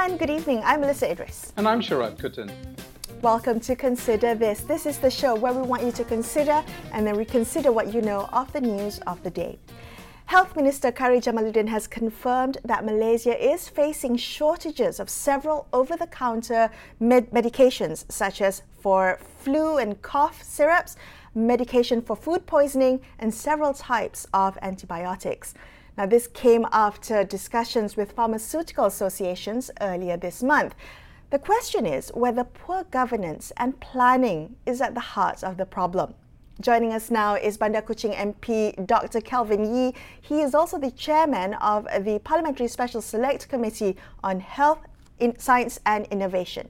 And good evening, I'm Melissa Idris. And I'm Sharad Kuttan. Welcome to Consider This. This is the show where we want you to consider and then reconsider what you know of the news of the day. Health Minister Khairy Jamaluddin has confirmed that Malaysia is facing shortages of several over-the-counter medications, such as for flu and cough syrups, medication for food poisoning, and several types of antibiotics. Now, this came after discussions with pharmaceutical associations earlier this month. The question is whether poor governance and planning is at the heart of the problem. Joining us now is Bandar Kuching MP Dr. Kelvin Yee. He is also the chairman of the Parliamentary Special Select Committee on Health, Science and Innovation.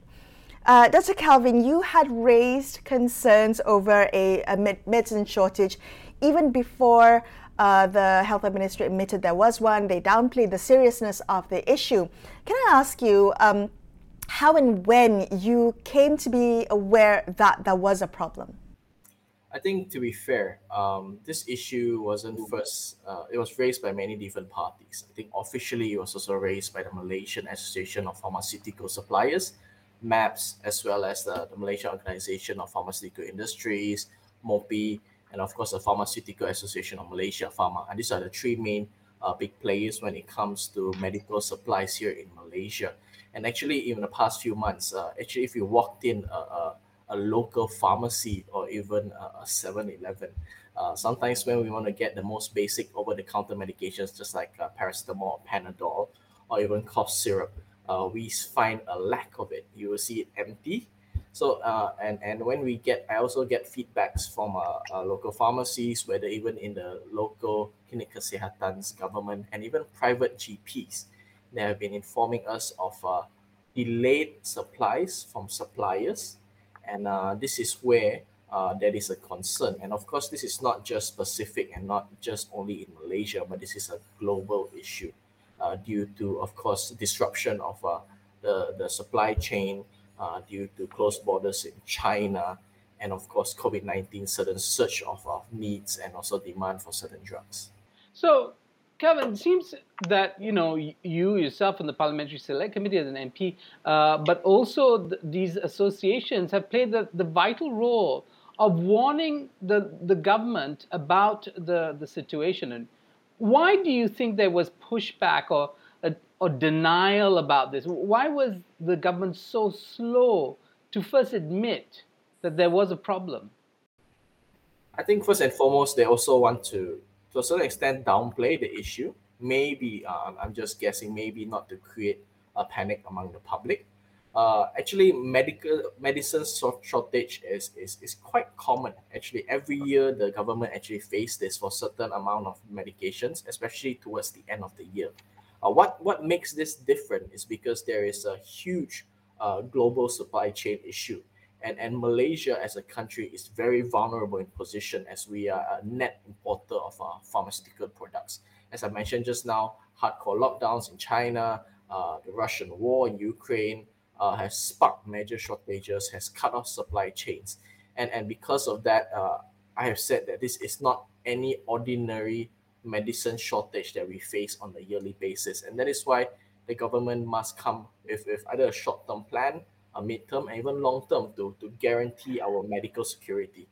Dr. Kelvin, you had raised concerns over a medicine shortage even before the health ministry admitted there was one. They downplayed the seriousness of the issue. Can I ask you how and when you came to be aware that there was a problem? I think, to be fair, this issue wasn't first, it was raised by many different parties. I think officially it was also raised by the Malaysian Association of Pharmaceutical Suppliers, MAPS, as well as the Malaysian Organisation of Pharmaceutical Industries, MOPI, and of course the Pharmaceutical Association of Malaysia, Pharma. And these are the three main big players when it comes to medical supplies here in Malaysia. And actually, in the past few months, if you walked in a local pharmacy or even a 7-Eleven. Sometimes when we want to get the most basic over-the-counter medications, just like paracetamol, Panadol, or even cough syrup, we find a lack of it. You will see it empty. So, and when I also get feedbacks from local pharmacies, whether even in the local Klinik Kesehatan's government and even private GPs, they have been informing us of delayed supplies from suppliers. And this is where there is a concern. And of course, this is not just specific and not just only in Malaysia, but this is a global issue due to, of course, disruption of the supply chain due to closed borders in China, and of course, COVID-19, sudden surge of needs and also demand for certain drugs. So, Kevin, it seems that, you yourself in the Parliamentary Select Committee as an MP, but also these associations have played the vital role of warning the government about the situation. And why do you think there was pushback or denial about this? Why was the government so slow to first admit that there was a problem? I think first and foremost, they also want to a certain extent, downplay the issue. Maybe, I'm just guessing, maybe not to create a panic among the public. Actually, medicine shortage is quite common. Actually, every year the government actually face this for certain amount of medications, especially towards the end of the year. What makes this different is because there is a huge global supply chain issue. And Malaysia as a country is very vulnerable in position as we are a net importer of pharmaceutical products. As I mentioned just now, hardcore lockdowns in China, the Russian war in Ukraine has sparked major shortages, has cut off supply chains. And because of that, I have said that this is not any ordinary medicine shortage that we face on a yearly basis. And that is why the government must come with either a short-term plan, a mid-term, and even long-term to guarantee our medical security.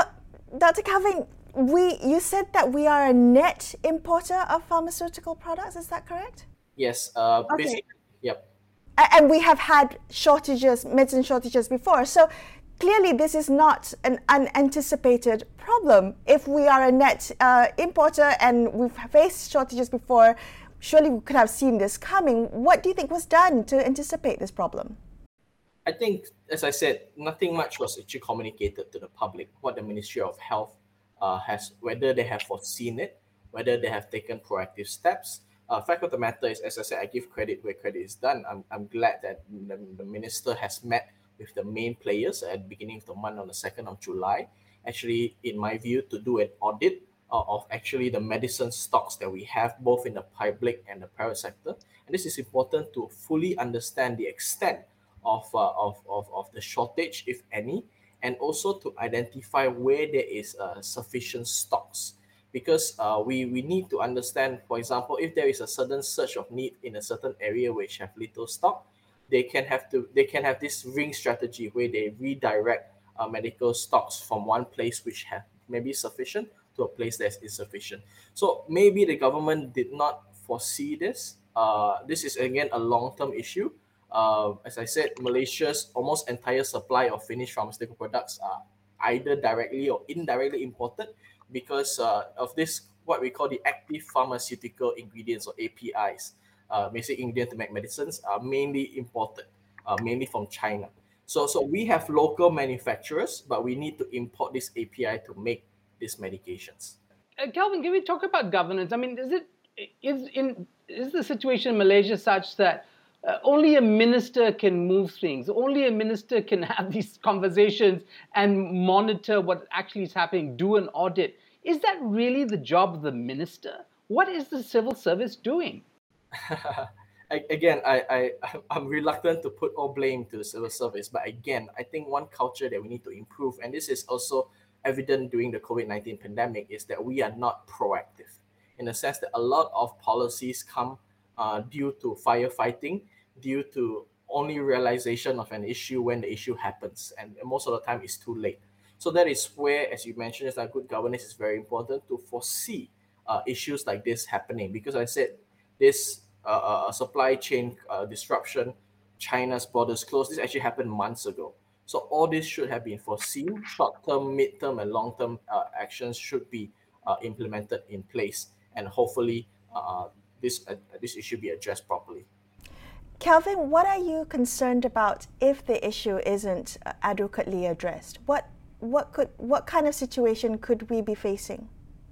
Dr. Kelvin, you said that we are a net importer of pharmaceutical products, is that correct? Yes, basically, yep. And we have had medicine shortages before. So clearly this is not an unanticipated problem. If we are a net importer and we've faced shortages before, surely we could have seen this coming. What do you think was done to anticipate this problem? I think, as I said, nothing much was actually communicated to the public. What the Ministry of Health has, whether they have foreseen it, whether they have taken proactive steps. Fact of the matter is, as I said, I give credit where credit is done. I'm glad that the minister has met with the main players at the beginning of the month on the 2nd of July. Actually, in my view, to do an audit of actually the medicine stocks that we have both in the public and the private sector. And this is important to fully understand the extent of the shortage, if any, and also to identify where there is sufficient stocks. Because we need to understand, for example, if there is a sudden surge of need in a certain area which have little stock, they can have this ring strategy where they redirect medical stocks from one place which have maybe sufficient to a place that's insufficient. So maybe the government did not foresee this. This is again a long-term issue. As I said, Malaysia's almost entire supply of finished pharmaceutical products are either directly or indirectly imported because of this, what we call the active pharmaceutical ingredients or APIs. Basic ingredients to make medicines are mainly imported, mainly from China. So we have local manufacturers, but we need to import this API to make these medications. Kelvin, can we talk about governance? I mean, is the situation in Malaysia such that only a minister can move things? Only a minister can have these conversations and monitor what actually is happening, do an audit. Is that really the job of the minister? What is the civil service doing? I'm reluctant to put all blame to the civil service, but again, I think one culture that we need to improve, and this is also evident during the COVID-19 pandemic, is that we are not proactive, in the sense that a lot of policies come due to firefighting, due to only realization of an issue when the issue happens, and most of the time it's too late. So that is where, as you mentioned, that good governance is very important to foresee issues like this happening, because I said this supply chain disruption, China's borders closed, this actually happened months ago. So all this should have been foreseen. Short-term, mid-term, and long-term actions should be implemented in place, and hopefully this issue be addressed properly. Kelvin, what are you concerned about if the issue isn't adequately addressed? What kind of situation could we be facing?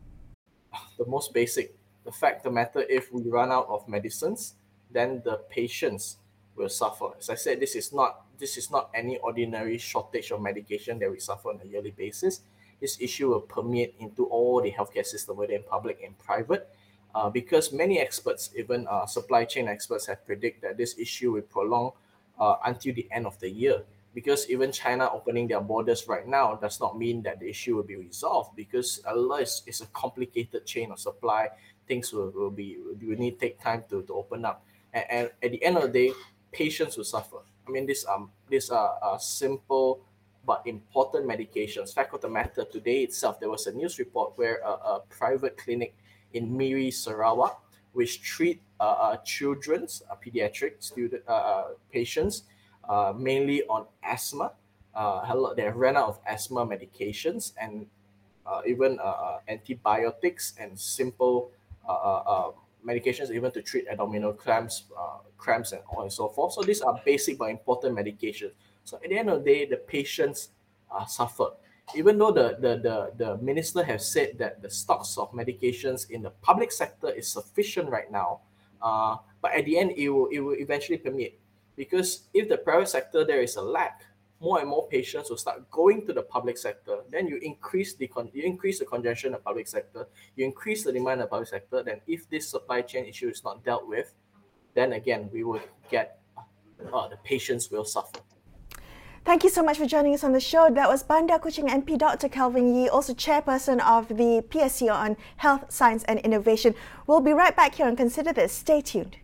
The most basic. The fact of the matter, if we run out of medicines, then the patients will suffer. As I said, this is not any ordinary shortage of medication that we suffer on a yearly basis. This issue will permeate into all the healthcare system, whether in public and private, because many experts, even supply chain experts, have predicted that this issue will prolong until the end of the year. Because even China opening their borders right now does not mean that the issue will be resolved, because it's a complicated chain of supply. Things will need to take time to open up, and at the end of the day, patients will suffer. I mean, these are simple but important medications. Fact of the matter, today itself there was a news report where a private clinic in Miri, Sarawak, which treat children's pediatric student patients mainly on asthma. They have run out of asthma medications and even antibiotics and simple medications, even to treat abdominal cramps and all and so forth. So these are basic but important medications. So at the end of the day, the patients suffer. Even though the minister has said that the stocks of medications in the public sector is sufficient right now, but at the end it will eventually permeate, because if the private sector there is a lack, more and more patients will start going to the public sector. Then you increase the congestion in the public sector, you increase the demand in the public sector. Then if this supply chain issue is not dealt with, then again we will get the patients will suffer. Thank you so much for joining us on the show. That was Bandar Kuching MP Dr. Kelvin Yee, also chairperson of the PSC on Health, Science and Innovation. We'll be right back here and Consider This. Stay tuned.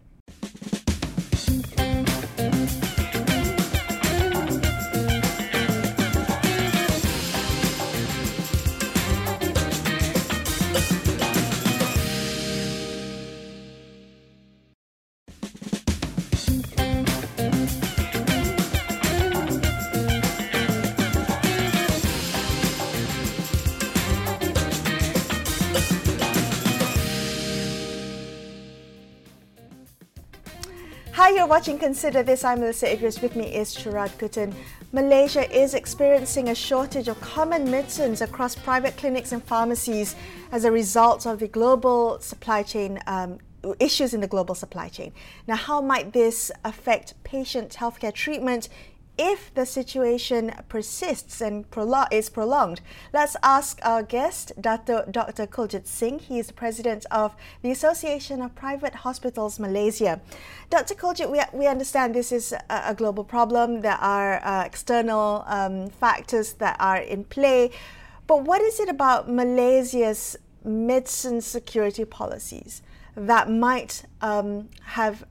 Hi, you're watching Consider This. I'm Melissa Idris. With me is Sharad Kuttan. Malaysia is experiencing a shortage of common medicines across private clinics and pharmacies as a result of the global supply chain issues in the global supply chain. Now, how might this affect patient healthcare treatment if the situation persists and is prolonged? Let's ask our guest, Dr. Kuljit Singh. He is the president of the Association of Private Hospitals Malaysia. Dr. Kuljit, we understand this is a global problem. There are external factors that are in play. But what is it about Malaysia's medicine security policies that might have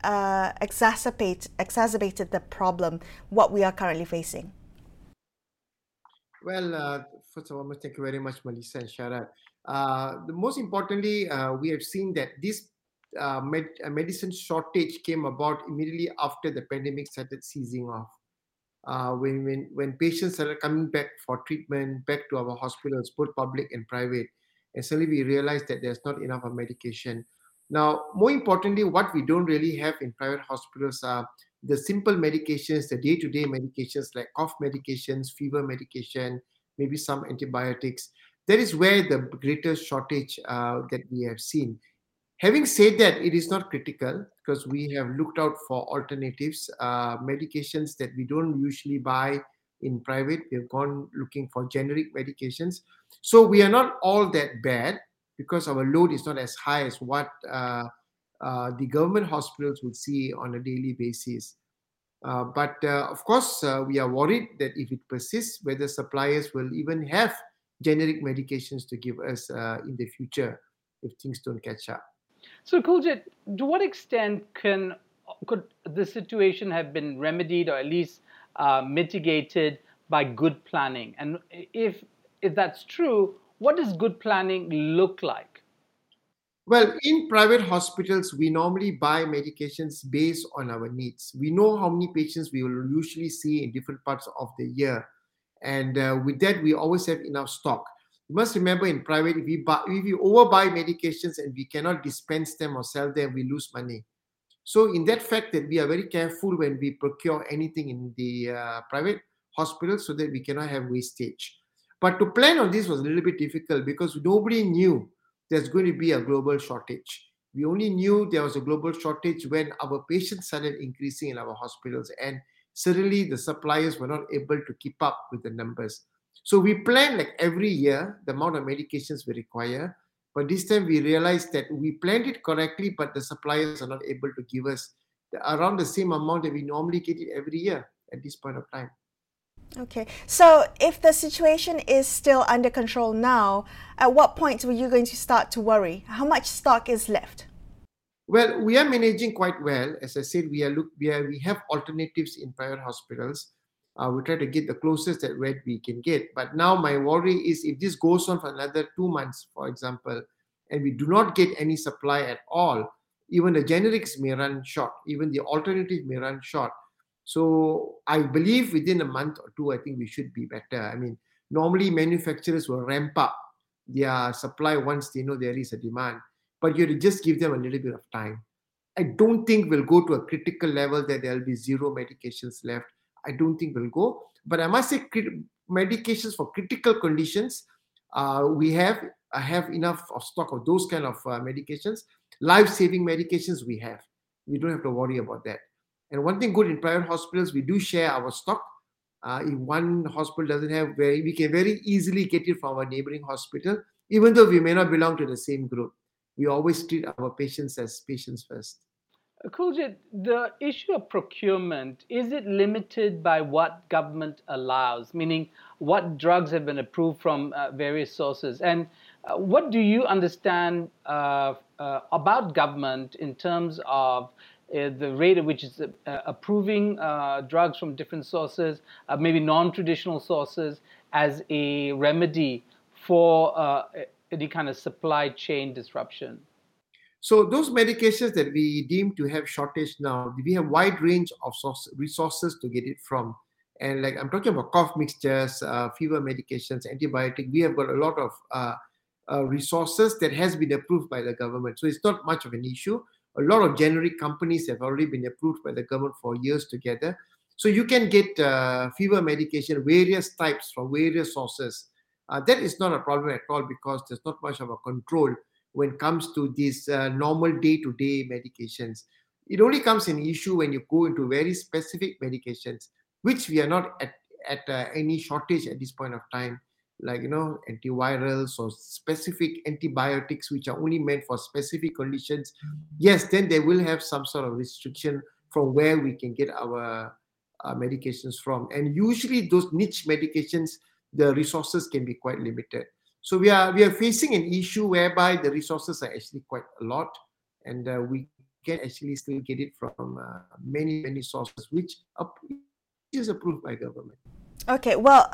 exacerbated the problem, what we are currently facing? Well, first of all, thank you very much, Melissa and Sharat. The most importantly, we have seen that this medicine shortage came about immediately after the pandemic started ceasing off. When patients started coming back for treatment, back to our hospitals, both public and private, and suddenly we realized that there's not enough of medication. Now, more importantly, what we don't really have in private hospitals are the simple medications, the day-to-day medications like cough medications, fever medication, maybe some antibiotics. That is where the greatest shortage that we have seen. Having said that, it is not critical because we have looked out for alternatives, medications that we don't usually buy in private. We have gone looking for generic medications. So we are not all that bad because our load is not as high as what the government hospitals would see on a daily basis. But of course, we are worried that if it persists, whether suppliers will even have generic medications to give us in the future if things don't catch up. So, Kuljit, to what extent could the situation have been remedied or at least mitigated by good planning? And if that's true, what does good planning look like? Well, in private hospitals, we normally buy medications based on our needs. We know how many patients we will usually see in different parts of the year. And with that, we always have enough stock. You must remember in private, if we overbuy medications and we cannot dispense them or sell them, we lose money. So in that fact that we are very careful when we procure anything in the private hospital so that we cannot have wastage. But to plan on this was a little bit difficult because nobody knew there's going to be a global shortage. We only knew there was a global shortage when our patients started increasing in our hospitals, and suddenly the suppliers were not able to keep up with the numbers. So we planned like every year the amount of medications we require, but this time we realized that we planned it correctly, but the suppliers are not able to give us around the same amount that we normally get it every year at this point of time. Okay, so if the situation is still under control now, at what point were you going to start to worry? How much stock is left? Well, we are managing quite well. As I said, we have alternatives in private hospitals. We try to get the closest that where we can get. But now my worry is if this goes on for another 2 months, for example, and we do not get any supply at all, even the generics may run short, even the alternatives may run short. So I believe within a month or two, I think we should be better. I mean, normally manufacturers will ramp up their supply once they know there is a demand, but you have to just give them a little bit of time. I don't think we'll go to a critical level that there'll be zero medications left. I don't think we'll go. But I must say, medications for critical conditions, we have enough of stock of those kind of medications. Life-saving medications we have. We don't have to worry about that. And one thing good in private hospitals, we do share our stock. If one hospital doesn't have, we can very easily get it from our neighboring hospital, even though we may not belong to the same group. We always treat our patients as patients first. Kuljit, the issue of procurement, is it limited by what government allows? Meaning, what drugs have been approved from various sources? And what do you understand about government in terms of the rate at which it's approving drugs from different sources, maybe non-traditional sources, as a remedy for any kind of supply chain disruption? So those medications that we deem to have shortage now, we have wide range of resources to get it from. And like I'm talking about cough mixtures, fever medications, antibiotic, we have got a lot of resources that has been approved by the government. So it's not much of an issue. A lot of generic companies have already been approved by the government for years together. So you can get fever medication, various types from various sources. That is not a problem at all because there's not much of a control when it comes to these normal day-to-day medications. It only comes an issue when you go into very specific medications, which we are not at any shortage at this point of time, like, antivirals or specific antibiotics, which are only meant for specific conditions. Yes, then they will have some sort of restriction from where we can get our medications from. And usually those niche medications, the resources can be quite limited. So we are facing an issue whereby the resources are actually quite a lot. and we can actually still get it from many sources, which is approved by government. Okay, well,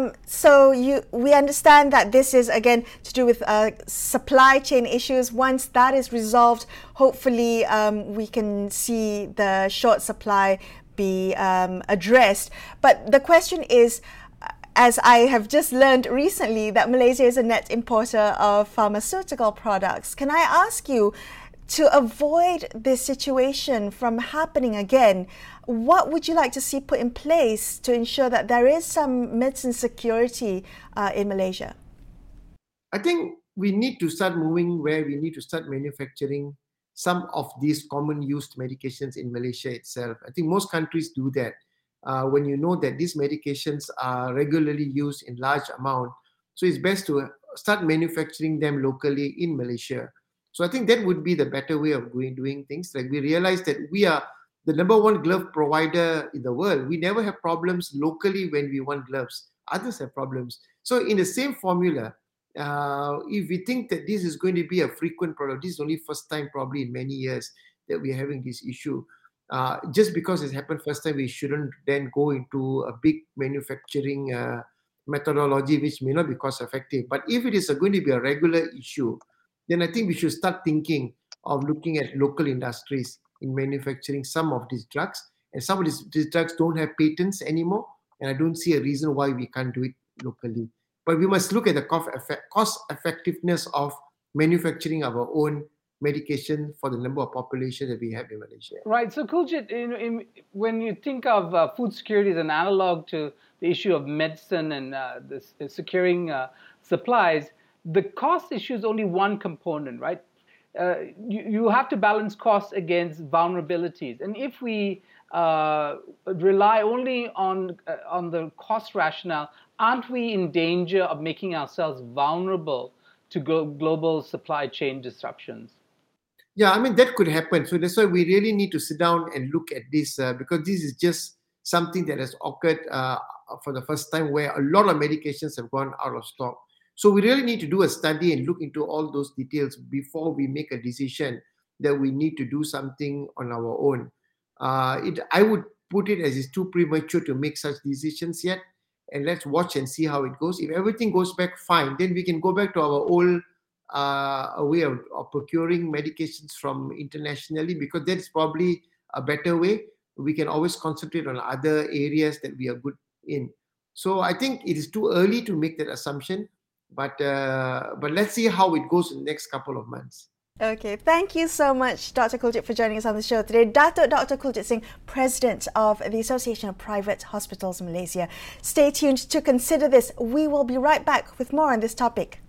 so we understand that this is again to do with supply chain issues. Once that is resolved, hopefully we can see the short supply be addressed. But the question is, as I have just learned recently, that Malaysia is a net importer of pharmaceutical products. Can I ask you, to avoid this situation from happening again, what would you like to see put in place to ensure that there is some medicine security in Malaysia? I think we need to start moving where we need to start manufacturing some of these common used medications in Malaysia itself. I think most countries do that. When you know that these medications are regularly used in large amount, so it's best to start manufacturing them locally in Malaysia. So I think that would be the better way of doing things. Like, we realize that we are the number one glove provider in the world. We never have problems locally when we want gloves. Others have problems. So in the same formula, if we think that this is going to be a frequent problem, this is only first time probably in many years that we're having this issue. Just because it happened first time, we shouldn't then go into a big manufacturing methodology which may not be cost effective. But if it is going to be a regular issue, then I think we should start thinking of looking at local industries in manufacturing some of these drugs. And some of these drugs don't have patents anymore, and I don't see a reason why we can't do it locally. But we must look at the cost effectiveness of manufacturing our own medication for the number of population that we have in Malaysia. Right. So, Kuljit, when you think of food security as an analog to the issue of medicine and securing supplies, the cost issue is only one component, right? You have to balance costs against vulnerabilities. And if we rely only on the cost rationale, aren't we in danger of making ourselves vulnerable to global supply chain disruptions? Yeah, I mean, that could happen. So that's why we really need to sit down and look at this, because this is just something that has occurred for the first time, where a lot of medications have gone out of stock. So we really need to do a study and look into all those details before we make a decision that we need to do something on our own. I would put it as it's too premature to make such decisions yet, and let's watch and see how it goes. If everything goes back fine, then we can go back to our old way of procuring medications from internationally, because that's probably a better way. We can always concentrate on other areas that we are good in. So I think it is too early to make that assumption, but let's see how it goes in the next couple of months. Okay, thank you so much, Dr. Kuljit, for joining us on the show today. Dr. Kuljit Singh, President of the Association of Private Hospitals Malaysia. Stay tuned to consider this. We will be right back with more on this topic.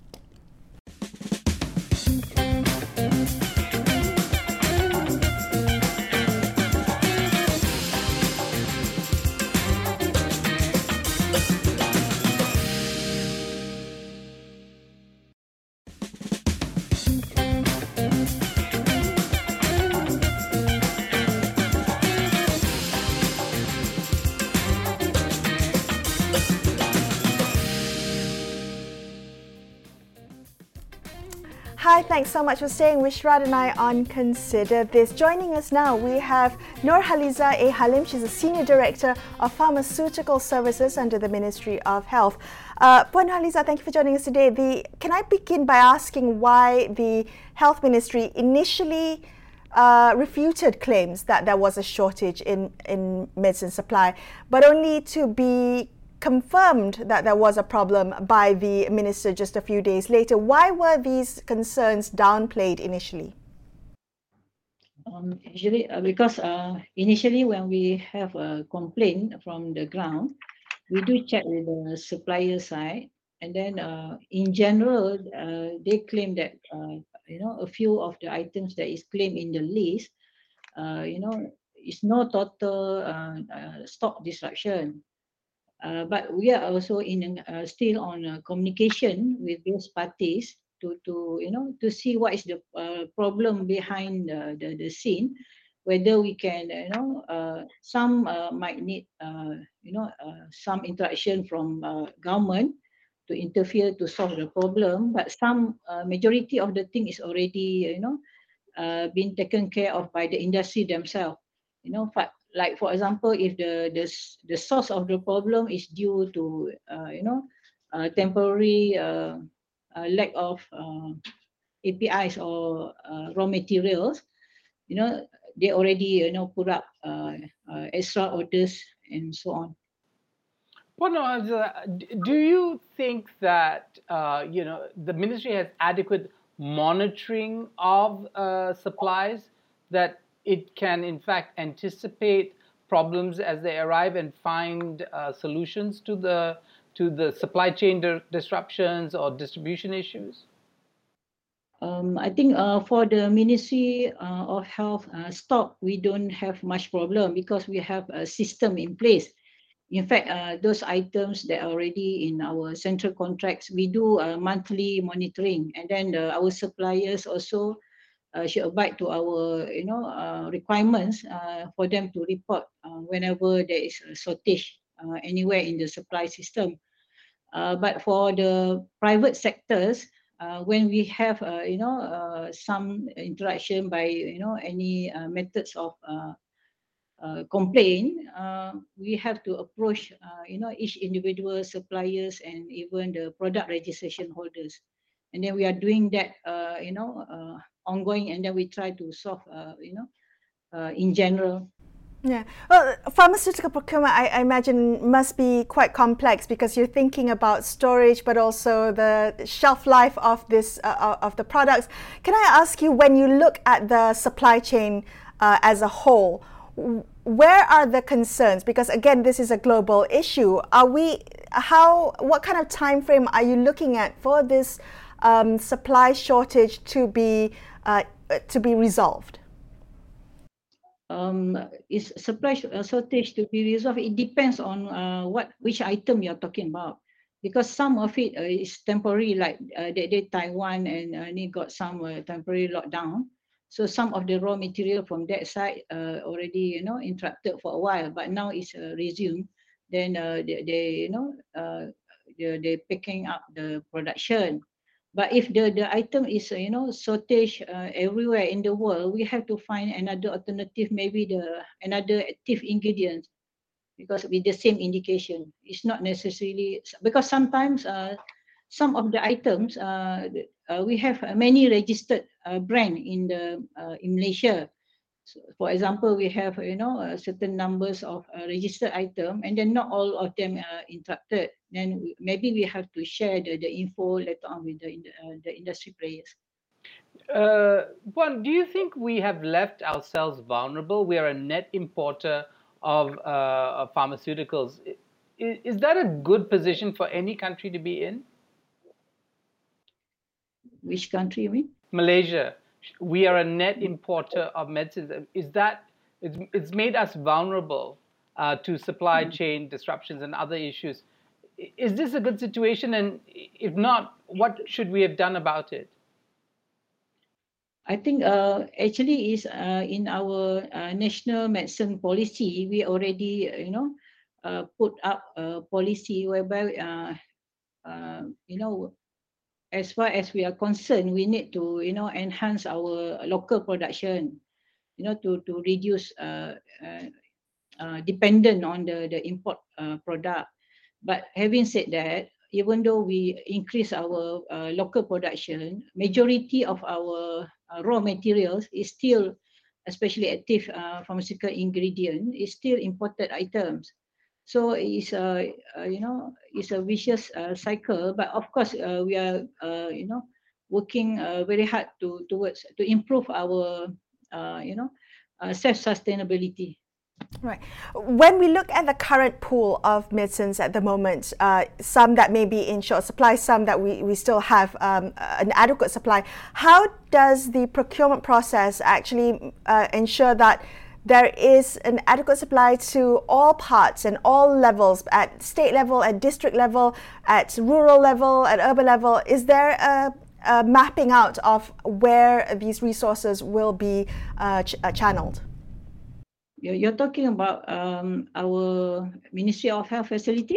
Hi, thanks so much for staying with Shrad and I on Consider This. Joining us now, we have Nur Haliza A. Halim. She's a Senior Director of Pharmaceutical Services under the Ministry of Health. Puan Haliza, thank you for joining us today. Can I begin by asking why the Health Ministry initially refuted claims that there was a shortage in medicine supply, but only to be confirmed that there was a problem by the minister just a few days later? Why were these concerns downplayed initially? Usually, because initially when we have a complaint from the ground, we do check with the supplier side, and then in general, they claim that a few of the items that is claimed in the list, is no total stock disruption. But we are also still on communication with those parties to see what is the problem behind the scene, whether we can some might need some interaction from government to interfere to solve the problem, but some majority of the thing is already been taken care of by the industry themselves. You know, like for example, if the source of the problem is due to temporary lack of APIs or raw materials, you know, they already put up extra orders and so on. Do you think that the ministry has adequate monitoring of supplies, that it can in fact anticipate problems as they arrive and find solutions to the supply chain disruptions or distribution issues? I think for the Ministry of Health stock, we don't have much problem because we have a system in place. In fact, those items that are already in our central contracts, we do monthly monitoring, and then our suppliers also should abide to our requirements for them to report whenever there is a shortage anywhere in the supply system. But for the private sectors, when we have some interaction by any methods of complaint, we have to approach each individual suppliers and even the product registration holders, and then we are doing that ongoing, and then we try to solve in general. Yeah. Well, pharmaceutical procurement, I imagine, must be quite complex because you're thinking about storage, but also the shelf life of of the products. Can I ask you, when you look at the supply chain as a whole, where are the concerns? Because again, this is a global issue. What kind of time frame are you looking at for this supply shortage to be resolved? Is supply shortage to be resolved? It depends on which item you're talking about, because some of it is temporary, like Taiwan and they got some temporary lockdown. So some of the raw material from that side already interrupted for a while, but now it's resumed. Then they're picking up the production. But if the item is shortage everywhere in the world, we have to find another alternative, maybe another active ingredient, because with the same indication, it's not necessarily, because sometimes some of the items we have many registered brand in Malaysia. So for example, we have certain numbers of registered item, and then not all of them are interrupted. Then maybe we have to share the info later on with the industry players. One, do you think we have left ourselves vulnerable? We are a net importer of pharmaceuticals. Is that a good position for any country to be in? Which country you mean? Malaysia. We are a net importer of medicines. It's made us vulnerable to supply chain disruptions and other issues. Is this a good situation? And if not, what should we have done about it? I think actually is in our national medicine policy, we already put up a policy whereby as far as we are concerned, we need to enhance our local production, to reduce dependent on the import product. But having said that, even though we increase our local production, majority of our raw materials is still, especially active pharmaceutical ingredient, is still imported items. So it's it's a vicious cycle. But of course, we are working very hard to improve our self-sustainability. Right. When we look at the current pool of medicines at the moment, some that may be in short supply, some that we still have an adequate supply, how does the procurement process actually ensure that there is an adequate supply to all parts and all levels, at state level, at district level, at rural level, at urban level? Is there a mapping out of where these resources will be channeled? You're talking about our Ministry of Health facilities?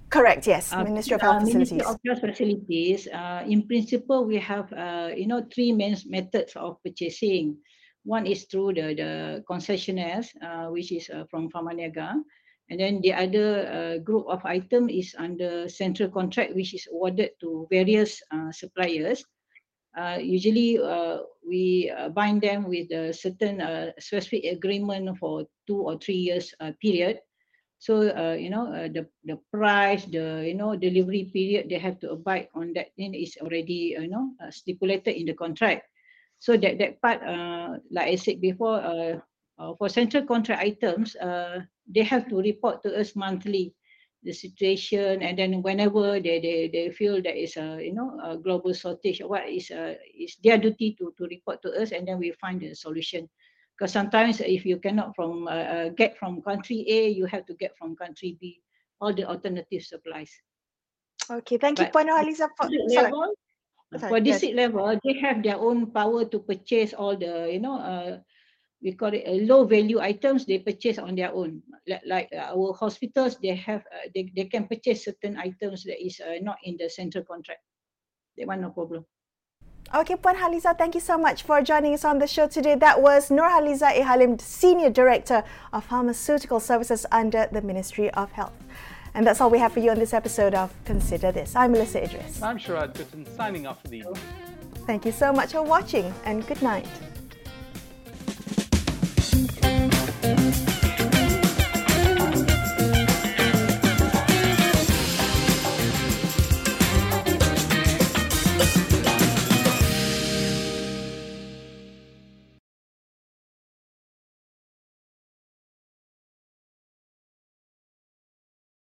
Correct, yes. Ministry of Health Ministry Facilities. of Health Facilities, in principle, we have, three main methods of purchasing. One is through the concessionaires, which is from Pharmaniaga. And then the other group of item is under central contract, which is awarded to various suppliers. Usually, we bind them with a certain specific agreement for 2 or 3 years period. So the price, the delivery period, they have to abide on that. Then is already stipulated in the contract. So that part, like I said before, for central contract items, they have to report to us monthly the situation, and then whenever they feel there is a global shortage, what is their duty to report to us, and then we find a solution. Because sometimes if you cannot get from country A, you have to get from country B, all the alternative supplies. Okay, thank you, Puan Nurhaliza. For district level, they have their own power to purchase all the, we call it low value items. They purchase on their own. Like our hospitals, they have they can purchase certain items that is not in the central contract. That one, no problem. Okay, Puan Haliza, thank you so much for joining us on the show today. That was Nurhaliza A. Halim, Senior Director of Pharmaceutical Services under the Ministry of Health. And that's all we have for you on this episode of Consider This. I'm Melissa Idris. I'm Sharad Kuttan, signing off for the evening. Thank you so much for watching, and good night.